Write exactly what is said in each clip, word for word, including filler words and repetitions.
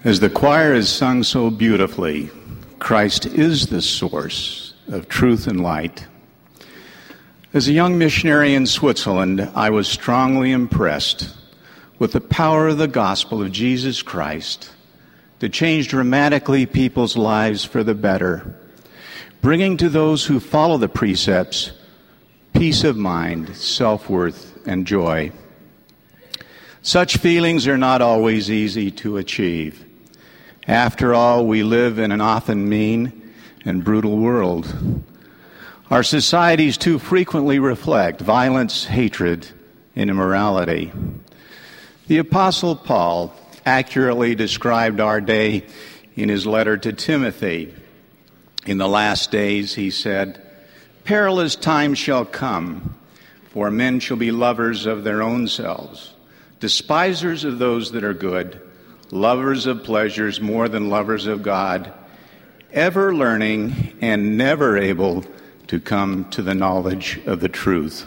As the choir has sung so beautifully, Christ is the source of truth and light. As a young missionary in Switzerland, I was strongly impressed with the power of the gospel of Jesus Christ to change dramatically people's lives for the better, bringing to those who follow the precepts peace of mind, self-worth, and joy. Such feelings are not always easy to achieve. After all, we live in an often mean and brutal world. Our societies too frequently reflect violence, hatred, and immorality. The Apostle Paul accurately described our day in his letter to Timothy. In the last days, he said, "Perilous times shall come, for men shall be lovers of their own selves, despisers of those that are good, lovers of pleasures more than lovers of God, ever learning and never able to come to the knowledge of the truth."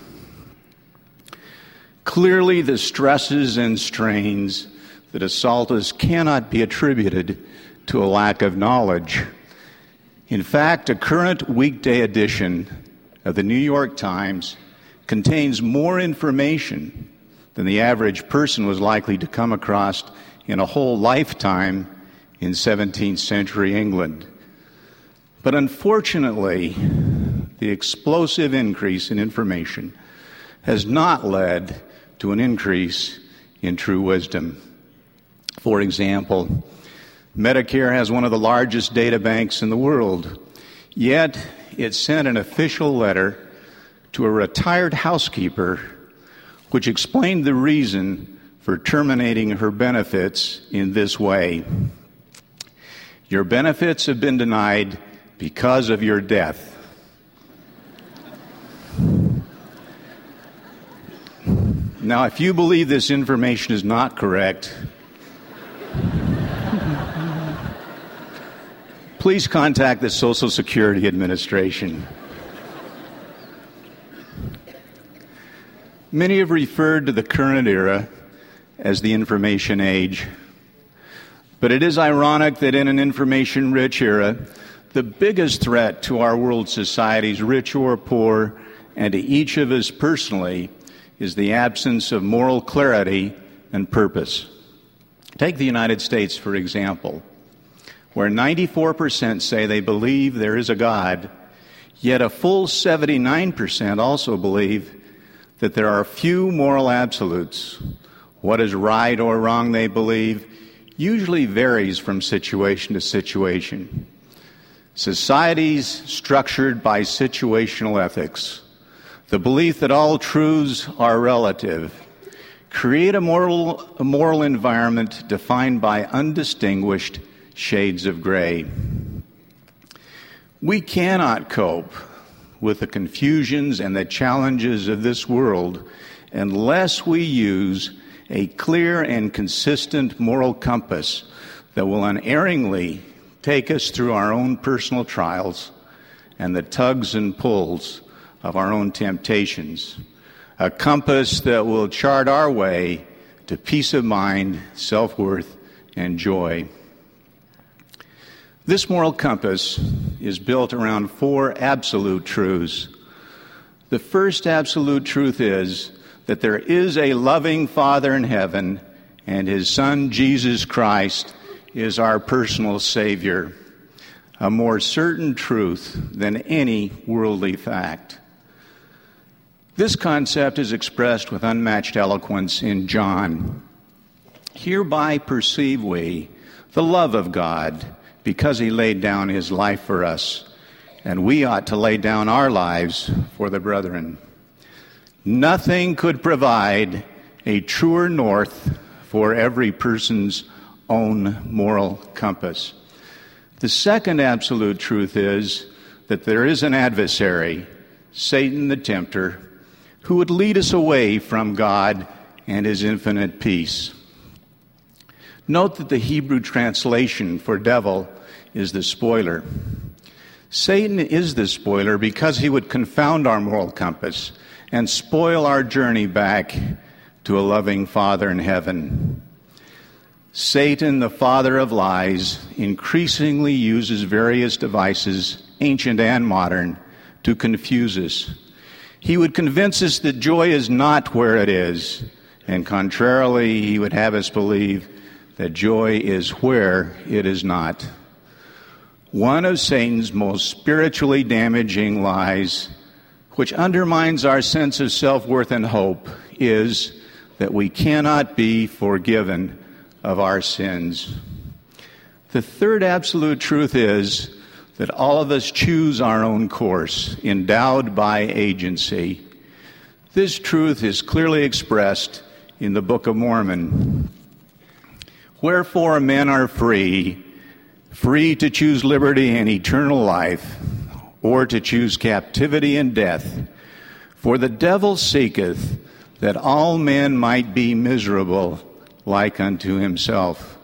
Clearly, the stresses and strains that assault us cannot be attributed to a lack of knowledge. In fact, a current weekday edition of the New York Times contains more information than the average person was likely to come across in a whole lifetime in seventeenth century England. But unfortunately, the explosive increase in information has not led to an increase in true wisdom. For example, Medicare has one of the largest data banks in the world, yet it sent an official letter to a retired housekeeper which explained the reason for terminating her benefits in this way: "Your benefits have been denied because of your death." Now, if you believe this information is not correct, please contact the Social Security Administration. Many have referred to the current era as the information age. But it is ironic that in an information-rich era, the biggest threat to our world societies, rich or poor, and to each of us personally, is the absence of moral clarity and purpose. Take the United States, for example, where ninety-four percent say they believe there is a God, yet a full seventy-nine percent also believe that there are few moral absolutes. What is right or wrong, they believe, usually varies from situation to situation. Societies structured by situational ethics, the belief that all truths are relative, create a moral, a moral environment defined by undistinguished shades of gray. We cannot cope with the confusions and the challenges of this world unless we use a clear and consistent moral compass that will unerringly take us through our own personal trials and the tugs and pulls of our own temptations. A compass that will chart our way to peace of mind, self-worth, and joy. This moral compass is built around four absolute truths. The first absolute truth is that there is a loving Father in heaven, and His Son, Jesus Christ, is our personal Savior. A more certain truth than any worldly fact. This concept is expressed with unmatched eloquence in John. "Hereby perceive we the love of God, because He laid down His life for us, and we ought to lay down our lives for the brethren." Nothing could provide a truer north for every person's own moral compass. The second absolute truth is that there is an adversary, Satan the tempter, who would lead us away from God and His infinite peace. Note that the Hebrew translation for devil is the spoiler. Satan is the spoiler because he would confound our moral compass and spoil our journey back to a loving Father in heaven. Satan, the father of lies, increasingly uses various devices, ancient and modern, to confuse us. He would convince us that joy is not where it is, and contrarily, he would have us believe that joy is where it is not. One of Satan's most spiritually damaging lies, which undermines our sense of self-worth and hope, is that we cannot be forgiven of our sins. The third absolute truth is that all of us choose our own course, endowed by agency. This truth is clearly expressed in the Book of Mormon. Wherefore men are free, free to choose liberty and eternal life, or to choose captivity and death. For the devil seeketh that all men might be miserable like unto himself.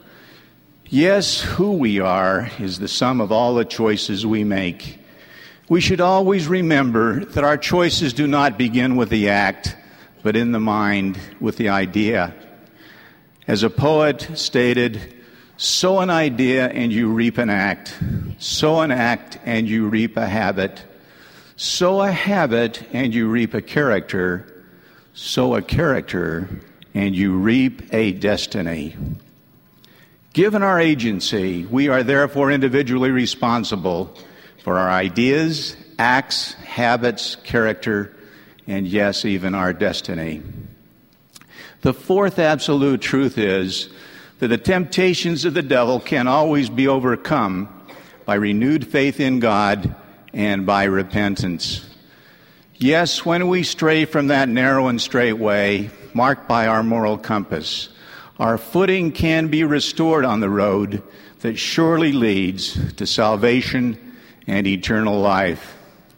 Yes, who we are is the sum of all the choices we make. We should always remember that our choices do not begin with the act, but in the mind with the idea. As a poet stated, sow an idea and you reap an act. Sow an act and you reap a habit. Sow a habit and you reap a character. Sow a character and you reap a destiny. Given our agency, we are therefore individually responsible for our ideas, acts, habits, character, and yes, even our destiny. The fourth absolute truth is that the temptations of the devil can always be overcome by renewed faith in God and by repentance. Yes, when we stray from that narrow and straight way, marked by our moral compass, our footing can be restored on the road that surely leads to salvation and eternal life.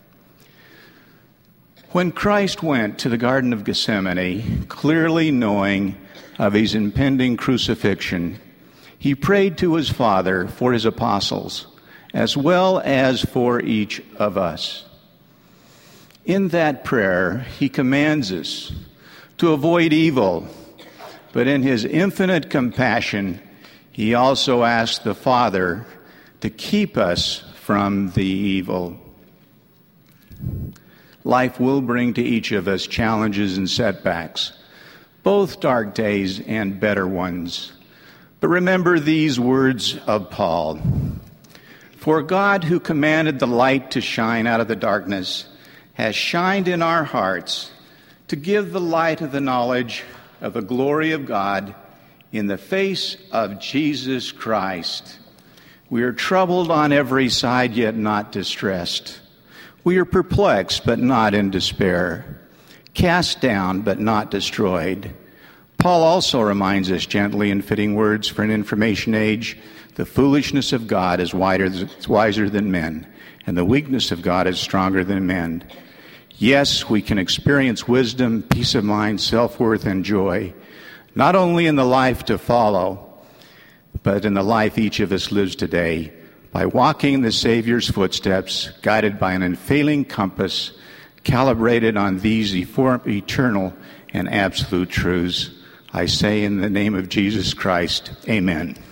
When Christ went to the Garden of Gethsemane, clearly knowing of his impending crucifixion, he prayed to his Father for his apostles, as well as for each of us. In that prayer, he commands us to avoid evil, but in his infinite compassion, he also asks the Father to keep us from the evil. Life will bring to each of us challenges and setbacks, both dark days and better ones. But remember these words of Paul. For God, who commanded the light to shine out of the darkness, has shined in our hearts to give the light of the knowledge of the glory of God in the face of Jesus Christ. We are troubled on every side, yet not distressed. We are perplexed, but not in despair. Cast down, but not destroyed. Paul also reminds us gently in fitting words for an information age, the foolishness of God is wiser than men, and the weakness of God is stronger than men. Yes, we can experience wisdom, peace of mind, self-worth, and joy, not only in the life to follow, but in the life each of us lives today, by walking in the Savior's footsteps, guided by an unfailing compass, calibrated on these eternal and absolute truths. I say in the name of Jesus Christ, amen.